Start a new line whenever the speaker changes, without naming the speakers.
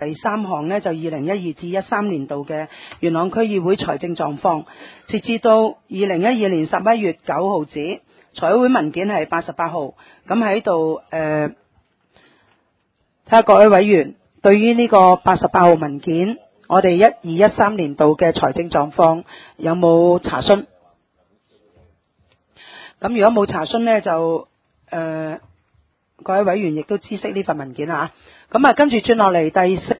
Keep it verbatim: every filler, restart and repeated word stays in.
第三項呢，就二零一二至一三年度嘅元朗區議會財政狀況，截至到二零一二年十一月九號止，財委會文件係八十八號。咁喺度誒，睇下各位委員對於呢個八十八號文件，我哋一二一三年度嘅財政狀況有冇查詢？咁如果冇查詢呢，就誒、呃、各位委員亦都知悉呢份文件啊。咁啊，跟住轉落嚟第四